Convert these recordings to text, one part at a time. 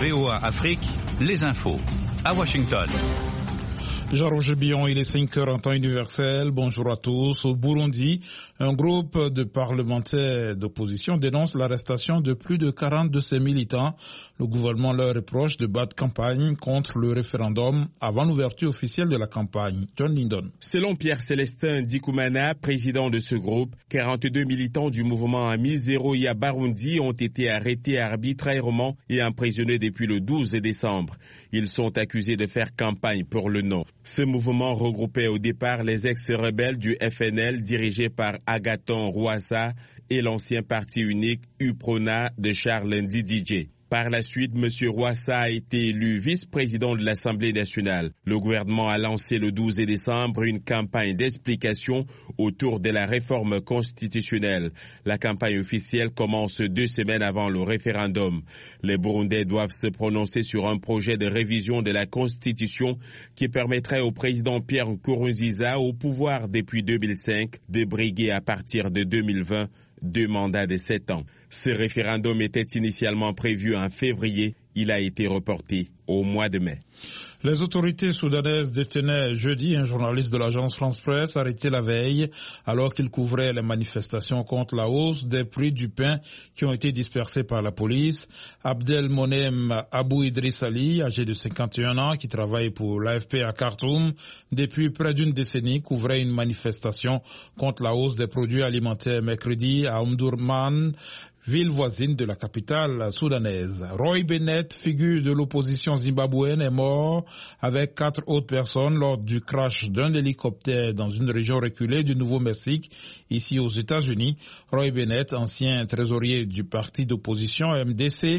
VOA Afrique, les infos. À Washington. Jean-Roger Billon, il est 5h en temps universel. Bonjour à tous. Au Burundi, un groupe de parlementaires d'opposition dénonce l'arrestation de plus de 40 de ses militants. Le gouvernement leur reproche de battre campagne contre le référendum avant l'ouverture officielle de la campagne. John Lindon. Selon Pierre Célestin Dikoumana, président de ce groupe, 42 militants du mouvement Ami Zero Ya Barundi ont été arrêtés arbitrairement et emprisonnés depuis le 12 décembre. Ils sont accusés de faire campagne pour le non. Ce mouvement regroupait au départ les ex-rebelles du FNL dirigés par Agathon Rwasa et l'ancien parti unique UPRONA de Charles Ndididje. Par la suite, M. Rwasa a été élu vice-président de l'Assemblée nationale. Le gouvernement a lancé le 12 décembre une campagne d'explication autour de la réforme constitutionnelle. La campagne officielle commence 2 semaines avant le référendum. Les Burundais doivent se prononcer sur un projet de révision de la Constitution qui permettrait au président Pierre Nkurunziza, au pouvoir depuis 2005, de briguer à partir de 2020 2 mandats de 7 ans. Ce référendum était initialement prévu en février. Il a été reporté au mois de mai. Les autorités soudanaises détenaient jeudi un journaliste de l'agence France Presse arrêté la veille alors qu'il couvrait les manifestations contre la hausse des prix du pain qui ont été dispersés par la police. Abdelmonem Abou Idriss Ali, âgé de 51 ans, qui travaille pour l'AFP à Khartoum depuis près d'une décennie, couvrait une manifestation contre la hausse des produits alimentaires mercredi à Omdurman, ville voisine de la capitale soudanaise. Roy Bennett, figure de l'opposition zimbabwéenne, est mort avec 4 autres personnes lors du crash d'un hélicoptère dans une région reculée du Nouveau-Mexique, ici aux États-Unis. Roy Bennett, ancien trésorier du parti d'opposition MDC,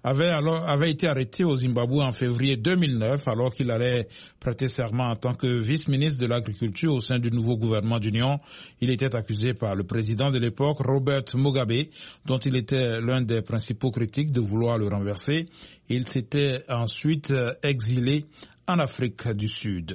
avait été arrêté au Zimbabwe en février 2009 alors qu'il allait prêter serment en tant que vice-ministre de l'Agriculture au sein du nouveau gouvernement d'union. Il était accusé par le président de l'époque, Robert Mugabe, dont il était l'un des principaux critiques de vouloir le renverser. Il s'était ensuite exilé en Afrique du Sud.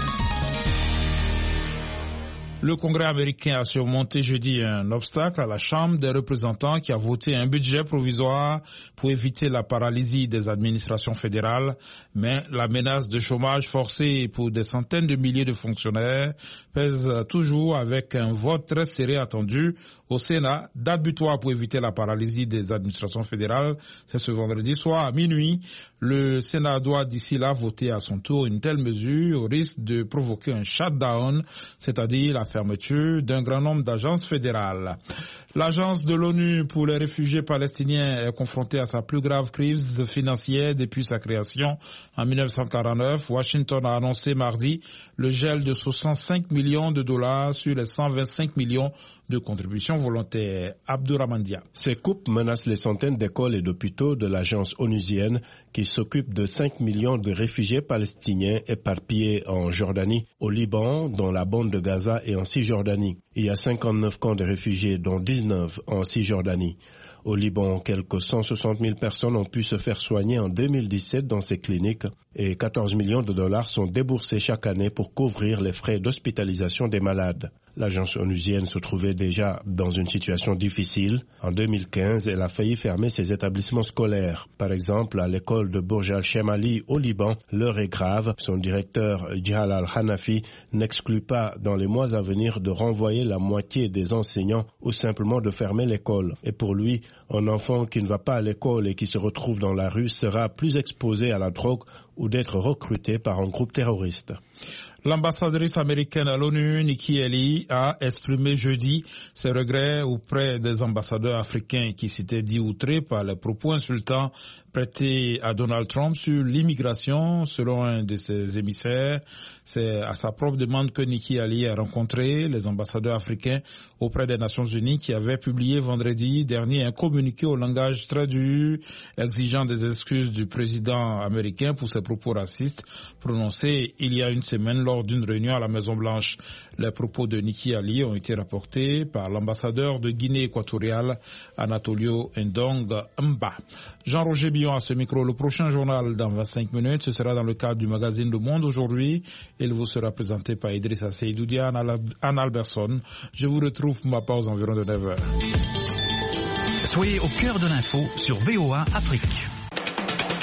Le Congrès américain a surmonté jeudi un obstacle à la Chambre des représentants qui a voté un budget provisoire pour éviter la paralysie des administrations fédérales. Mais la menace de chômage forcé pour des centaines de milliers de fonctionnaires pèse toujours avec un vote très serré attendu au Sénat. Date butoir pour éviter la paralysie des administrations fédérales, c'est ce vendredi soir à minuit. Le Sénat doit d'ici là voter à son tour une telle mesure au risque de provoquer un shutdown, c'est-à-dire la fermeture d'un grand nombre d'agences fédérales. L'agence de l'ONU pour les réfugiés palestiniens est confrontée à sa plus grave crise financière depuis sa création en 1949. Washington a annoncé mardi le gel de 65 millions de dollars sur les 125 millions de contributions volontaires. Abdouramandia. Ces coupes menacent les centaines d'écoles et d'hôpitaux de l'agence onusienne qui s'occupe de 5 millions de réfugiés palestiniens éparpillés en Jordanie, au Liban, dans la bande de Gaza et en Cisjordanie. Il y a 59 camps de réfugiés, dont 19 en Cisjordanie. Au Liban, quelques 160 000 personnes ont pu se faire soigner en 2017 dans ces cliniques et 14 millions de dollars sont déboursés chaque année pour couvrir les frais d'hospitalisation des malades. L'agence onusienne se trouvait déjà dans une situation difficile. En 2015, elle a failli fermer ses établissements scolaires. Par exemple, à l'école de Bourj al-Shemali au Liban, l'heure est grave. Son directeur, Djihal al-Hanafi, n'exclut pas dans les mois à venir de renvoyer la moitié des enseignants ou simplement de fermer l'école. Et pour lui, un enfant qui ne va pas à l'école et qui se retrouve dans la rue sera plus exposé à la drogue ou d'être recruté par un groupe terroriste. L'ambassadrice américaine à l'ONU, Nikki Haley, a exprimé jeudi ses regrets auprès des ambassadeurs africains qui s'étaient dit outrés par les propos insultants prêtés à Donald Trump sur l'immigration. Selon un de ses émissaires, c'est à sa propre demande que Nikki Haley a rencontré les ambassadeurs africains auprès des Nations Unies qui avaient publié vendredi dernier un communiqué au langage très dur exigeant des excuses du président américain pour ses propos racistes prononcés il y a une semaine lors d'une réunion à la Maison-Blanche. Les propos de Nikki Haley ont été rapportés par l'ambassadeur de Guinée équatoriale, Anatolio Ndong Mba. Jean-Roger Billon à ce micro. Le prochain journal dans 25 minutes, ce sera dans le cadre du magazine Le Monde aujourd'hui. Il vous sera présenté par Idrissa Seydoudia, Anne Alberson. Je vous retrouve pour ma pause environ de 9h. Soyez au cœur de l'info sur VOA Afrique.